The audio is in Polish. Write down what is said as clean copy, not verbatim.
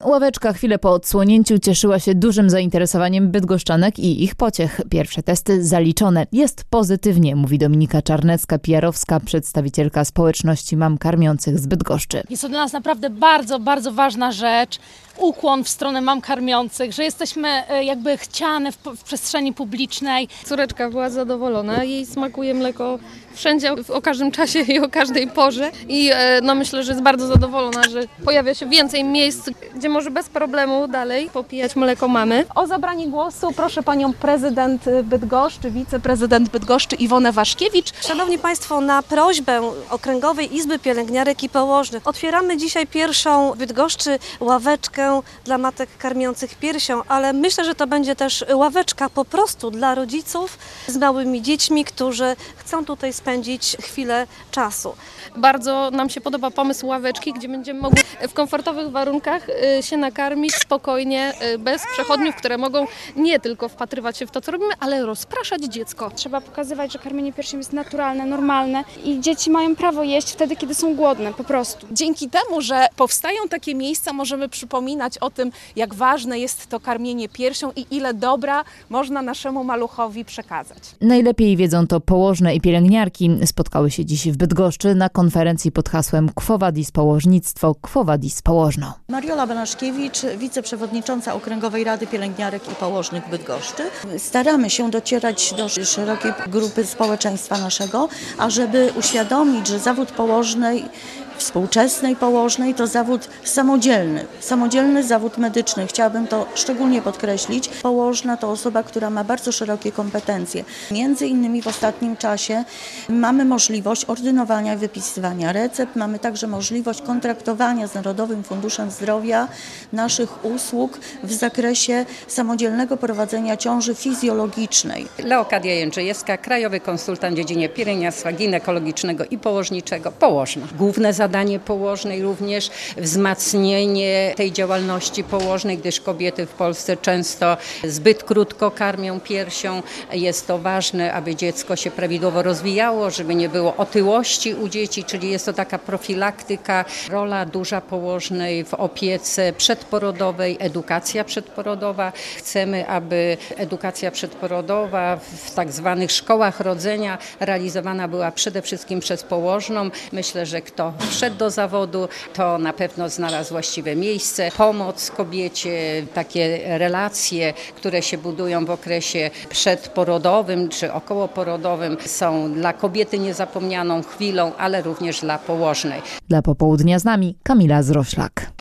Ławeczka chwilę po odsłonięciu cieszyła się dużym zainteresowaniem bydgoszczanek i ich pociech. Pierwsze testy zaliczone. Jest pozytywnie, mówi Dominika Czarnecka-Pijarowska, przedstawicielka społeczności mam karmiących z Bydgoszczy. Jest to dla nas naprawdę bardzo, bardzo ważna rzecz. Ukłon w stronę mam karmiących, że jesteśmy jakby chciane w przestrzeni publicznej. Córeczka była zadowolona, jej smakuje mleko wszędzie, o każdym czasie i o każdej porze. I myślę, że jest bardzo zadowolona, że pojawia się więcej miejsc, gdzie może bez problemu dalej popijać mleko mamy. O zabranie głosu proszę panią prezydent Bydgoszczy, wiceprezydent Bydgoszczy Iwonę Waszkiewicz. Szanowni Państwo, na prośbę Okręgowej Izby Pielęgniarek i Położnych otwieramy dzisiaj pierwszą w Bydgoszczy ławeczkę dla matek karmiących piersią, ale myślę, że to będzie też ławeczka po prostu dla rodziców z małymi dziećmi, którzy chcą tutaj spędzić chwilę czasu. Bardzo nam się podoba pomysł ławeczki, gdzie będziemy mogli w komfortowych warunkach się nakarmić spokojnie, bez przechodniów, które mogą nie tylko wpatrywać się w to, co robimy, ale rozpraszać dziecko. Trzeba pokazywać, że karmienie piersią jest naturalne, normalne i dzieci mają prawo jeść wtedy, kiedy są głodne, po prostu. Dzięki temu, że powstają takie miejsca, możemy przypominać o tym, jak ważne jest to karmienie piersią i ile dobra można naszemu maluchowi przekazać. Najlepiej wiedzą to położne i pielęgniarki. Spotkały się dziś w Bydgoszczy na konferencji pod hasłem Quo Vadis Położnictwo, Quo Vadis Położno. Mariola Banaszkiewicz, wiceprzewodnicząca Okręgowej Rady Pielęgniarek i Położnych w Bydgoszczy. Staramy się docierać do szerokiej grupy społeczeństwa naszego, ażeby uświadomić, że zawód położnej, współczesnej położnej to zawód samodzielny zawód medyczny. Chciałabym to szczególnie podkreślić. Położna to osoba, która ma bardzo szerokie kompetencje. Między innymi w ostatnim czasie mamy możliwość ordynowania i wypisywania recept. Mamy także możliwość kontraktowania z Narodowym Funduszem Zdrowia naszych usług w zakresie samodzielnego prowadzenia ciąży fizjologicznej. Leokadia Jędrzejewska, krajowy konsultant w dziedzinie pielęgniarstwa ginekologicznego i położniczego, położna. Główne zadanie położnej również wzmacnienie tej działalności położnej, gdyż kobiety w Polsce często zbyt krótko karmią piersią. Jest to ważne, aby dziecko się prawidłowo rozwijało, żeby nie było otyłości u dzieci, czyli jest to taka profilaktyka, rola duża położnej w opiece przedporodowej, edukacja przedporodowa. Chcemy, aby edukacja przedporodowa w tak zwanych szkołach rodzenia realizowana była przede wszystkim przez położną. Myślę, że kto wszedł do zawodu, to na pewno znalazł właściwe miejsce. Pomoc kobiecie, takie relacje, które się budują w okresie przedporodowym czy okołoporodowym, są dla kobiety niezapomnianą chwilą, ale również dla położnej. Dla Popołudnia z nami Kamila Zroślak.